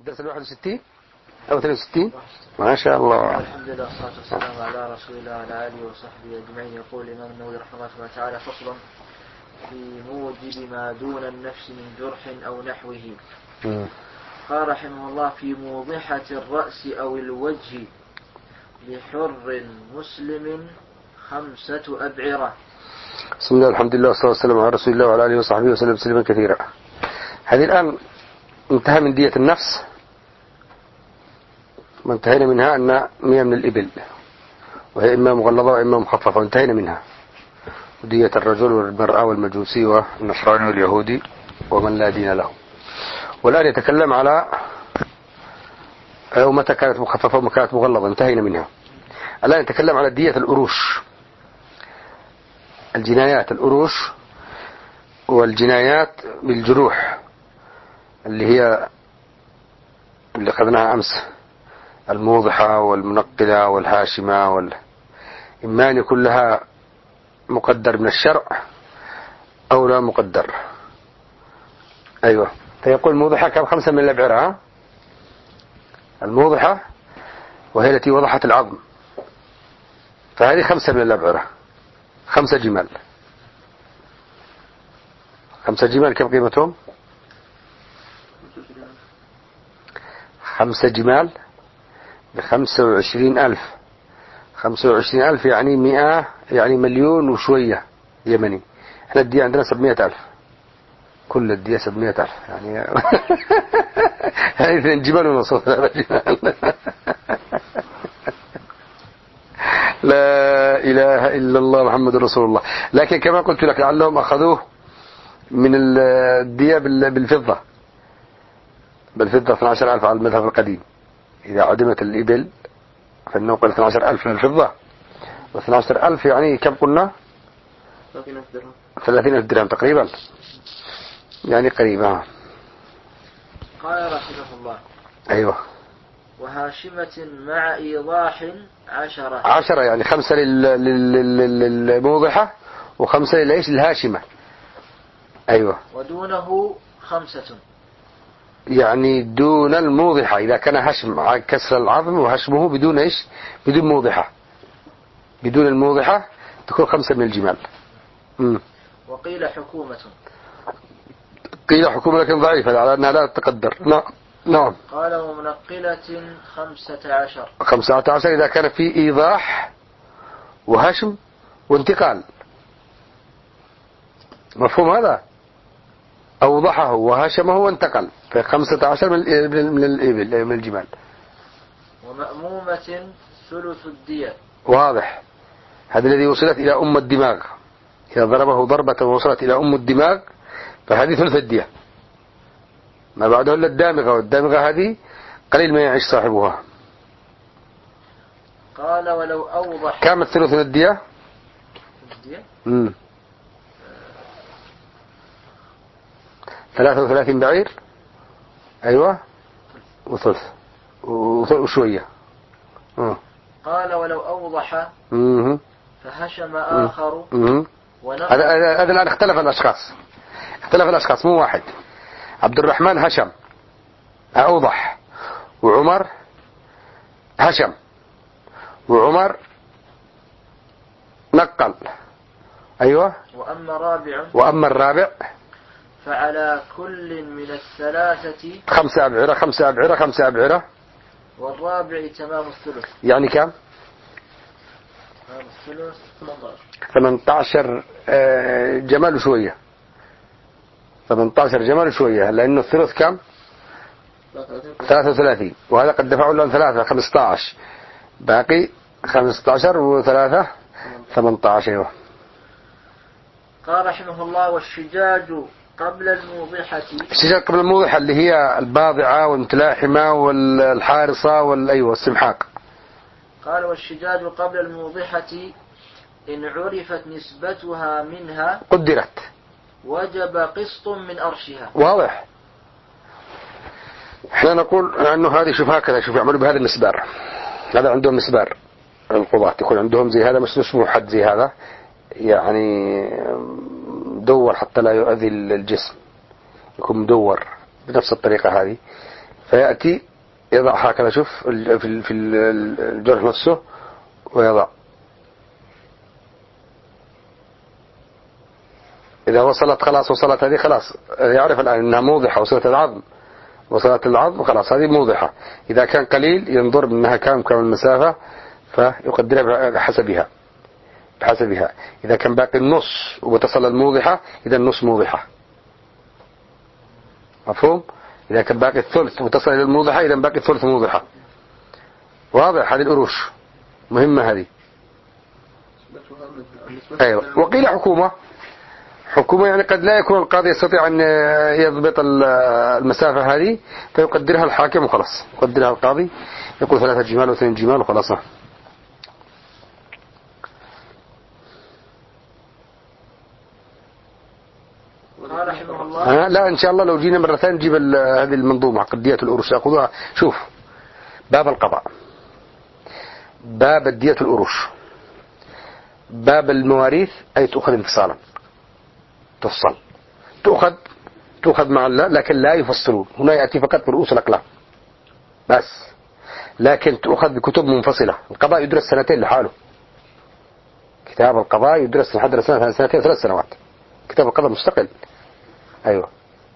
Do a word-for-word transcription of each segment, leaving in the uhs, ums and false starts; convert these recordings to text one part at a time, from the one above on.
درس الواحد وستين أو ثلاثة وستين. ما شاء الله. الحمد لله والصلاة والسلام على رسول الله وعلى آله وصحبه أجمعين. يقول الإمام النووي رحمه الله تعالى: فصل في موجب ما دون النفس من جرح أو نحوه. م. قال رحمه الله: في موضحة الرأس أو الوجه لحر مسلم خمسة أبعرة. بسم الله الحمد لله والصلاة والسلام على رسول الله وعلى آله وصحبه وسلم تسليما كثيرا. هذه الآن انتهى من دية النفس، ما انتهينا منها أن مية من الإبل، وهي إما مغلظة وإما مخففة، وانتهينا منها. ودية الرجل والمرأة والمجوسي والنصراني واليهودي ومن لا دين له. والآن يتكلم على متى كانت مخففة ومتى كانت مغلظة، انتهينا منها. الآن يتكلم على دية الأروش، الجنايات الأروش والجنايات بالجروح اللي هي اللي أخذناها أمس، الموضحة والمنقلة والهاشمة وال... إما أن يكون لها مقدر من الشرع أو لا مقدر. أيوة، فيقول الموضحة كم؟ خمسة من الأبعرة. الموضحة وهي التي وضحت العظم، فهذه خمسة من الأبعرة، خمسة جمال. خمسة جمال كم قيمتهم؟ خمسة جمال بخمسة وعشرين ألف. خمسة وعشرين ألف يعني مئة، يعني مليون وشوية يمني. احنا الدية عندنا سبمئة ألف، كل الدية سبمئة ألف يعني هذه اثنين جمال ونصف. لا إله إلا الله محمد رسول الله. لكن كما قلت لك لعلهم أخذوه من الدية بالفضة، بالفضة اثني عشر ألف على المذهب القديم. إذا عدمت الإبل فالنوقل اثني عشر ألف من الفضة، واثني عشر ألف يعني كم قلنا؟ ثلاثين ألف درهم تقريبا، يعني قريبا. قال رحمه الله: أيوة. وهاشمة مع إيضاح عشرة. عشرة يعني خمسة للموضحة وخمسة للإيش؟ الهاشمة. أيوة. ودونه خمسة، يعني دون الموضحة. إذا كان هشم كسر العظم وهشمه بدون إيش؟ بدون موضحة، بدون الموضحة تكون خمسة من الجمال. م. وقيل حكومة. قيل حكومة لكن ضعيفة على أنها لا تقدر. نعم نعم. قال: ومنقلة خمسة عشر. خمسة عشر إذا كان في إيضاح وهشم وانتقال. مفهوم هذا؟ أوضحه وهشمه وانتقل، فخمسة عشر من الإبل من الجمال. ومأمومة ثلث الدية. واضح. هذا الذي وصلت إلى أم الدماغ، إذا ضربه ضربة ووصلت إلى أم الدماغ فهذه ثلث الدية. ما بعده إلا الدامغة، والدامغة هذه قليل ما يعيش صاحبها. قال: ولو أوضح. كم الثلث من الدية؟ الدية؟ امم ثلاثة وثلاثين بعير. أيوة، وثلث وشوية. أه. قال: ولو أوضح امم فهشم آخر. امم هذا هذا الآن اختلف الأشخاص، اختلف الأشخاص مو واحد. عبد الرحمن هشم أوضح، وعمر هشم، وعمر نقل. أيوة. وأما رابع وأما الرابع فعلى كل من الثلاثة خمسة أبعرة. خمسة أبعرة خمسة أبعرة. والرابع تمام الثلث. يعني كم؟ تمام الثلث ثمانية عشر جمال شوية. ثمانية عشر جمال شوية، لأنه الثلث كم؟ ثلاثة وثلاثين، وهذا قد دفعوا له ثلاثة، خمسة عشر، باقي خمسة عشر وثلاثة ثمانية عشر. أيوة. قال رحمه الله: والشجاج قبل الموضحة. الشجاج قبل الموضحة اللي هي الباضعة والمتلاحمة والحارصة والأيوة والسمحاق. قال: والشجاج قبل الموضحة إن عرفت نسبتها منها قدرت وجب قسط من أرشها. واضح. احنا نقول أنه هذه شوف هكذا، شوف يعملوا بهذا المسبار، هذا عندهم مسبار القضاة، يكون عندهم زي هذا، مش اسمه حد زي هذا، يعني مدور حتى لا يؤذي الجسم، يكون مدور بنفس الطريقة هذه. فيأتي يضع هكذا، شوف في في الجرح نفسه ويضع. إذا وصلت خلاص، وصلت هذه خلاص، يعرف الآن أنها موضحة، وصلت العظم، وصلت العظم خلاص هذه موضحة. إذا كان قليل ينظر منها كم كم المسافة فيقدرها بحسبها بحسبها. إذا كان باقي النص وتصل الموضحة إذا النص موضحة، مفهوم؟ إذا كان باقي الثلث وتصل إلى الموضحة إذا باقي الثلث موضحة. واضح؟ هذه القروش مهمة هذه. أيوة. وقيل حكومة حكومة يعني قد لا يكون القاضي يستطيع أن يضبط المسافة هذه فيقدرها الحاكم وخلاص، يقدرها القاضي يقول ثلاثة جمال واثنين جمال وخلاص. رحمه الله. لا إن شاء الله لو جينا مرة ثانية نجيب هذه المنظومة قضية الأروش يأخذوها. شوف باب القضاء، باب الدية الأروش، باب المواريث أي تأخذ انفصالا، تفصل، تأخذ تأخذ مع الله لكن لا يفصلون. هنا يأتي فقط برؤوس الأقلام بس، لكن تأخذ بكتب منفصلة. القضاء يدرس سنتين لحاله، كتاب القضاء يدرس لحد سنة سنتين ثلاث سنوات، كتاب القضاء مستقل. أيوة،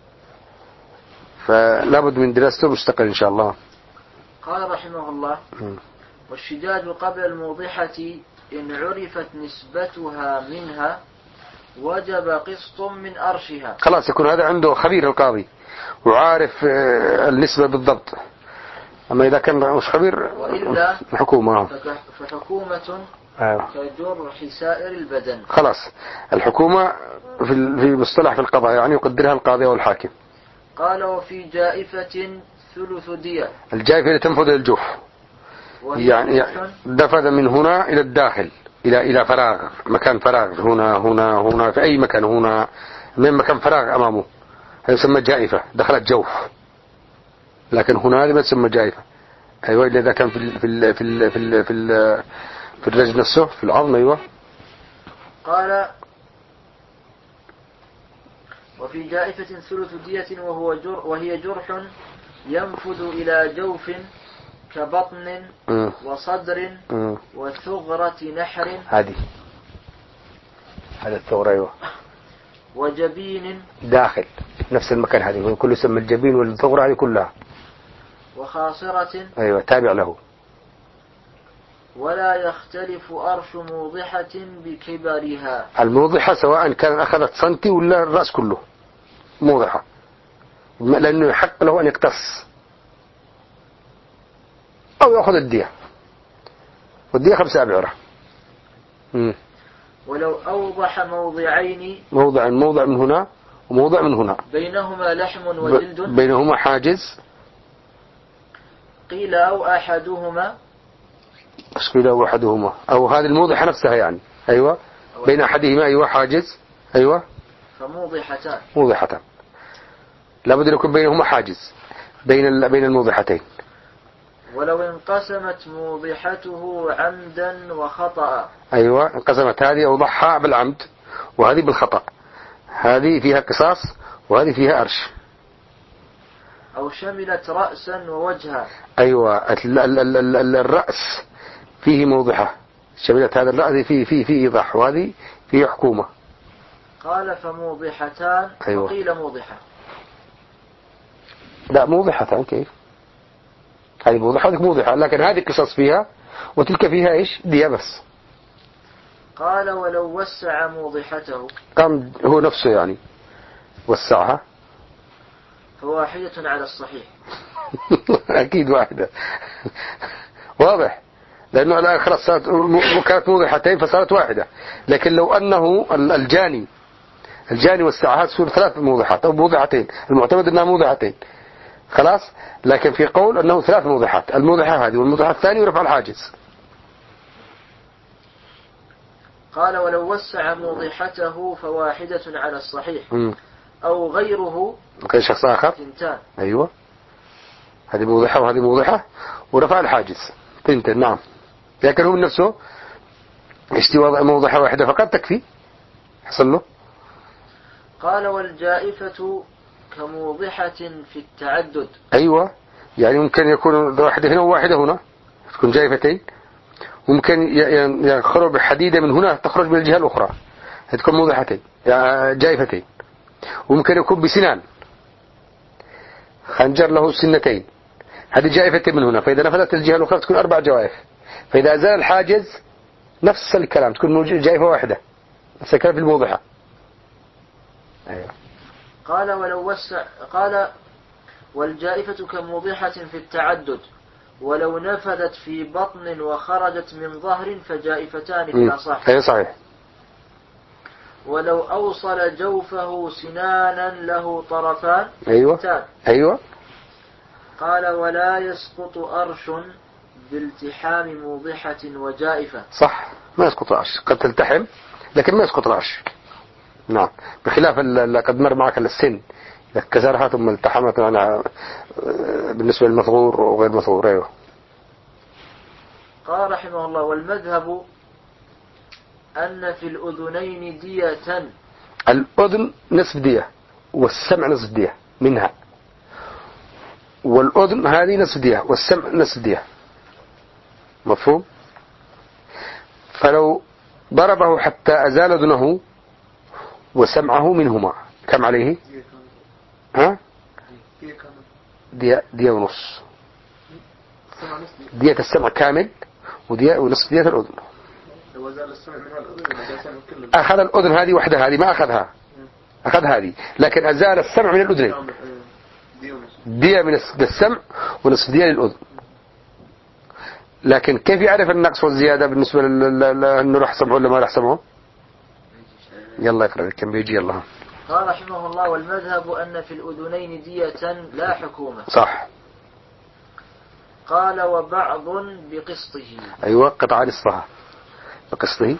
فلا بد من دراسته مستقل إن شاء الله. قال رحمه الله: والشداد قبل الموضحة إن عرفت نسبتها منها وجب قسط من أرشها. خلاص يكون هذا عنده خبير القاضي وعارف النسبة بالضبط. أما إذا كان مش خبير وإلا الحكومة فحكومة أيوة. كجرح سائر البدن. خلاص الحكومة في في مصطلح في القضاء يعني يقدرها القاضي أو الحاكم. قال: وفي جائفة ثلث دية. الجائفة اللي تنفذ الجوف يعني نفذ من هنا إلى الداخل إلى إلى فراغ، مكان فراغ هنا هنا هنا في أي مكان، هنا من مكان فراغ أمامه هذا يسمى جائفة، دخلت جوف. لكن هنا هذه ما تسمى جائفة. أيوة إذا كان في ال في ال في ال في ال في, ال في الرجل نفسه في العظم. أيوة. قال: وفي جائفة ثلث دية وهو جر وهي جرح ينفذ إلى جوف كبطن م. وصدر م. وثغرة نحر. هذه هذا الثغرة. أيوة. وجبين داخل نفس المكان، هذه كله يسمى الجبين والثغرة هذه كلها. وخاصرة. أيوة تابع له. ولا يختلف أرش موضحة بكبرها. الموضحة سواء كان أخذت سنتي ولا الرأس كله موضحة، لأنه يحق له أن يقتص أو يأخذ الدية، والدية خمسة أبعرة. ولو أوضح موضعين، موضع موضع من هنا وموضع من هنا بينهما لحم وجلد، بينهما حاجز. قيل أو أحدهما. ايش قيل أو أحدهما؟ أو هذه الموضحة نفسها يعني. أيوة بين أحدهما أيوة حاجز. أيوة فموضحتان. موضحتان لابد أن يكون بينهما حاجز بين بين الموضحتين. ولو انقسمت موضحته عمدا وخطأ. أيوة انقسمت، هذه أوضحها بالعمد وهذه بالخطأ، هذه فيها قصاص وهذه فيها أرش. أو شملت رأسا ووجها. أيوة ال ال ال ال ال الرأس فيه موضحة، شملت هذا الرأس فيه فيه فيه إيضاح وهذه فيه حكومة. قال فموضحتان. أيوة. وقيل موضحة. لا موضحتان كيف؟ هذه موضحة وهذه موضحة، لكن هذه قصص فيها وتلك فيها إيش؟ دية بس. قال ولو وسع موضحته. قام هو نفسه يعني وسعها. فواحدة على الصحيح. أكيد واحدة. واضح، لأنه الآن خلاص صارت كانت موضحتين فصارت واحدة. لكن لو أنه الجاني الجاني والساعة تصير ثلاث موضحات أو موضحتين، المعتمد أنها موضحتين خلاص. لكن في قول أنه ثلاث موضحات، الموضحة هذه والموضحة الثانية ورفع الحاجز. قال ولو وسع موضحته فواحدة على الصحيح. م. أو غيره كان شخص آخر. تنتان. أيوة هذه موضحة وهذه موضحة ورفع الحاجز تنتين. نعم، لكن هو من نفسه اشتي موضحة واحدة فقط تكفي حصل له. قال والجائفة كموضحة في التعدد. أيوة يعني ممكن يكون واحدة هنا وواحدة هنا تكون جائفتين، ممكن يخرج بحديدة من هنا تخرج من الجهة الأخرى تكون موضحتين يعني جائفتين، وممكن يكون بسنان خنجر له سنتين هذه جائفتين من هنا، فإذا نفذت الجهة الأخرى تكون أربع جوائف، فإذا أزال الحاجز نفس الكلام تكون جائفة واحدة نفس الكلام في الموضحة. أيوة. قال ولو وسع قال والجائفة كموضحة في التعدد، ولو نفذت في بطن وخرجت من ظهر فجائفتان في الأصح. أي صحيح. ولو أوصل جوفه سنانا له طرفان. أيوة تاب. أيوة. قال ولا يسقط أرش بالتحام موضحة وجائفة. صح ما يسقط العرش، قد تلتحم لكن ما يسقط العرش. نعم بخلاف اللي قد مر معك السن كسرها ثم التحمت معنا بالنسبة للمثغور وغير المثغور. أيوه. قال رحمه الله والمذهب أن في الأذنين دية. الأذن نصف دية والسمع نصف دية منها، والأذن هذه نصف دية والسمع نصف دية. مفهوم؟ فلو ضربه حتى أزال أذنه وسمعه منهما كم عليه؟ ها؟ دية دية ونص. دية السمع كامل ودية ونصف دية الأذن. أخذ الأذن هذه وحدها، هذه ما أخذها، أخذ هذه لكن أزال السمع من الأذنين، دية من السمع ونصف دية للأذن. لكن كيف يعرف النقص والزيادة بالنسبة لأنه راح سمعه ولا ما راح سمعه؟ يلا اقرأ كم بيجي. يلا. قال رحمه الله والمذهب أن في الأذنين دية لا حكومة. صح. قال وبعض بقسطه. أيوة قطع نصفها بقسطه.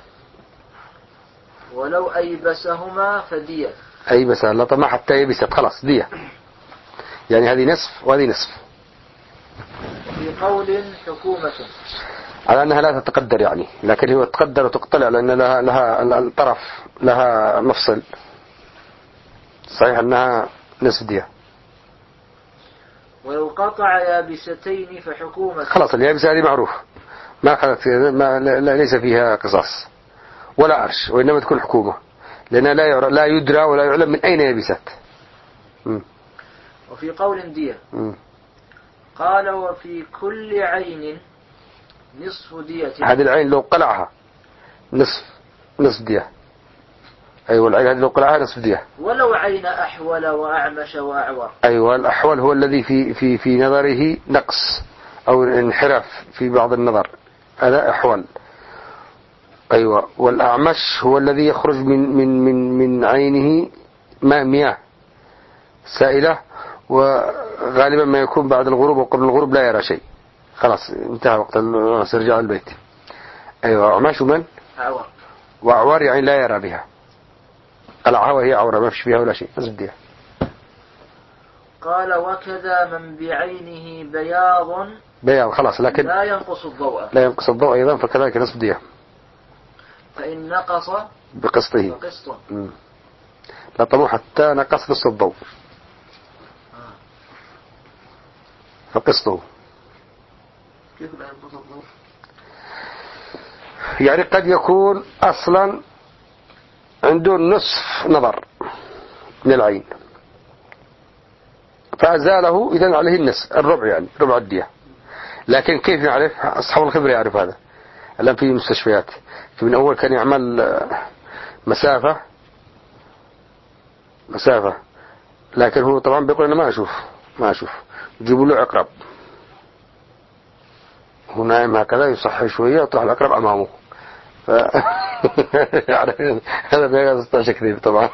ولو أيبسهما فدية. أيبسها لطمة حتى يبست خلاص دية، يعني هذه نصف وهذه نصف. وفي قول حكومة على أنها لا تتقدر يعني، لكن هو تقدر وتقتلع لأن لها, لها الطرف لها مفصل، صحيح أنها نصف دية. ولو قطع يابستين فحكومة. خلاص اليابسة هذه معروف ما أخذت ما ليس فيها قصاص ولا عرش، وإنما تكون حكومة لأنها لا يعرف لا يدرى ولا يعلم من أين يابست. وفي قول دية. م. قال وفي كل عين نصف دية. هذه العين لو قلعها نصف نصف دية. أيوة العين هذه لو قلعها نصف دية. ولو عين أحول وأعمش وأعور. أيوة الأحول هو الذي في في في نظره نقص أو انحراف في بعض النظر، هذا أحول. أيوة والأعمش هو الذي يخرج من من من من عينه ماء مياه سائلة، وغالبا ما يكون بعد الغروب وقبل الغروب لا يرى شيء، خلاص انتهى وقت سيرجع البيت. أيوة أعمش من؟ أعور. وأعور يعني لا يرى بها، قلعها وهي عورة ما فيش بها ولا شيء نزديها. قال وكذا من بعينه بياض بياض خلاص لكن لا ينقص الضوء لا ينقص الضوء أيضا فكذلك نصف دية. فإن نقص بقسطه بقسط. لا طمو حتى نقص نصف الضوء آه. فقسطه. كيف لا ينقص الضوء؟ يعني قد يكون أصلا عنده نصف نظر من العين فأزاله إذن عليه النصف الربع يعني ربع الدية، لكن كيف نعرف؟ أصحاب الخبرة يعرف هذا. الآن في مستشفيات من أول كان يعمل مسافة مسافة لكن هو طبعا بيقول أنا ما أشوف ما أشوف يجيبوا له عقرب هو نايم هكذا يصحي شوية ويطلع العقرب أمامه ف... هذا بيقى ستاشر كذب طبعا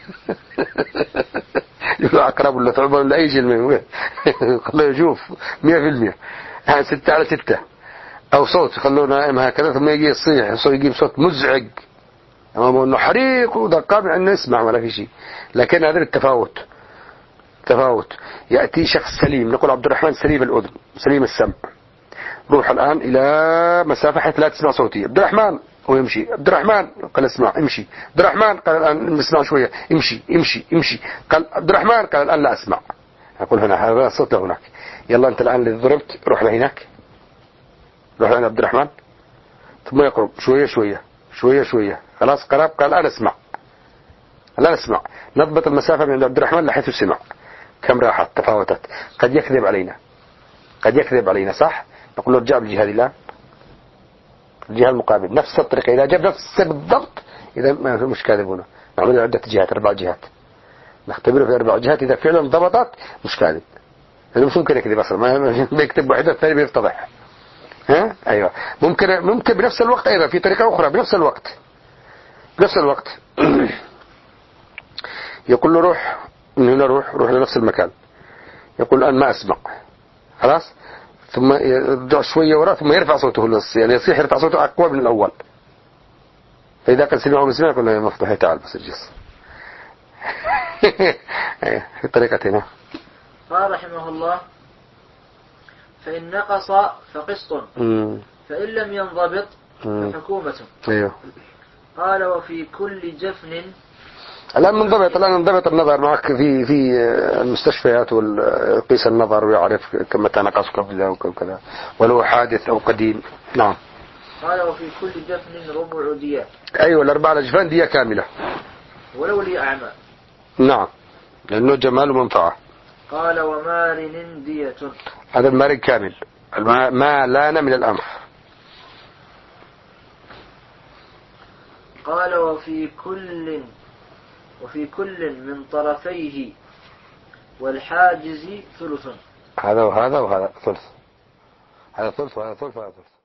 يقول عقرب ولا ثعبان ولا أي شيء منه خلوه يشوف مية في المية ستة على ستة أو صوت خلوه نائم هكذا ثم يجي يصيح يجيب صوت مزعج أمامه أنه حريق ودقام أنه يسمع ولا في شيء. لكن هذا التفاوت تفاوت يأتي شخص سليم نقول عبد الرحمن سليم الأذن سليم السمع، روح الآن إلى مسافة حيث لا تسمع صوتي عبد الرحمن ويمشي عبد الرحمن قال اسمع امشي عبد الرحمن قال الآن نسمع شوية امشي امشي امشي قال عبد الرحمن قال الآن لا أسمع. أقول هنا هذا صوت هناك يلا أنت الآن اللي ضربت روح لهناك، روح لعند عبد الرحمن، ثم يقرب شوية شوية شوية شوية، خلاص قرب، قال الآن اسمع، الآن اسمع، نضبط المسافة من عبد الرحمن لحيث سمع كم راحت تفاوتت. قد يكذب علينا، قد يكذب علينا صح، نقول له ارجع بالجهة الآن، الجهة المقابل نفس الطريقة، إذا جاب نفس بالضبط إذا ما مش كاذبون. نعمل عدة جهات، أربع جهات، نختبره في أربع جهات، إذا فعلا ضبطت مش كاذب، هذا مش ممكن يكذب أصلا، ما بيكتب واحدة الثاني بيفتضح. ها أيوة، ممكن ممكن بنفس الوقت أيضا في طريقة أخرى، بنفس الوقت بنفس الوقت يقول له روح من هنا، روح روح لنفس المكان، يقول الآن ما أسمع، خلاص، ثم يرجع شوية وراء، ثم يرفع صوته للص، يعني يصيح يرفع صوته أقوى من الأول، فإذا قال سمعه بسمع يقول له يا مفتوح تعال بس الجس. في طريقتنا. قال رحمه الله: فإن نقص فقسط، فإن لم ينضبط فحكومة. أيوه. قال: وفي كل جفن. الآن منضبط، الآن انضبط النظر معك في في المستشفيات، ويقيس النظر ويعرف كم متى نقص كذا وكذا، ولو حادث أو قديم. نعم. قال: وفي كل جفن ربع دية. أيوة، الأربعة الأجفان دية كاملة. ولو لي أعمى. نعم، لأنه جمال ومنفعة. قال: ومارن دية. هذا المارن كامل، ما لان من الأنف. قال: وفي كل وفي كل من طرفيه والحاجز ثلث. هذا وهذا وهذا ثلث، هذا ثلث وهذا ثلث وهذا ثلث.